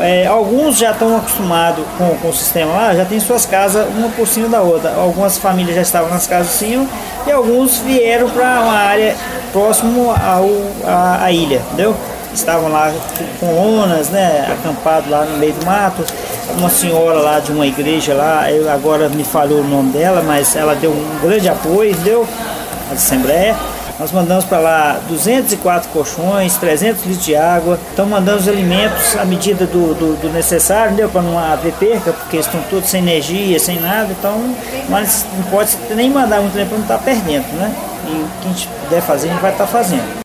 Alguns já estão acostumados com o sistema lá, já tem suas casas uma por cima da outra. Algumas famílias já estavam nas casas de cima e alguns vieram para uma área próximo à ilha, entendeu? Estavam lá com lonas, né, acampados lá no meio do mato. Uma senhora lá de uma igreja lá, agora me falhou o nome dela, mas ela deu um grande apoio, entendeu? A Assembleia. Nós mandamos para lá 204 colchões, 300 litros de água. Estão mandando os alimentos à medida do necessário, entendeu? Para não haver perca, porque estão todos sem energia, sem nada. Então, mas não pode nem mandar muito tempo para não estar perdendo, né? E o que a gente puder fazer, a gente vai estar fazendo.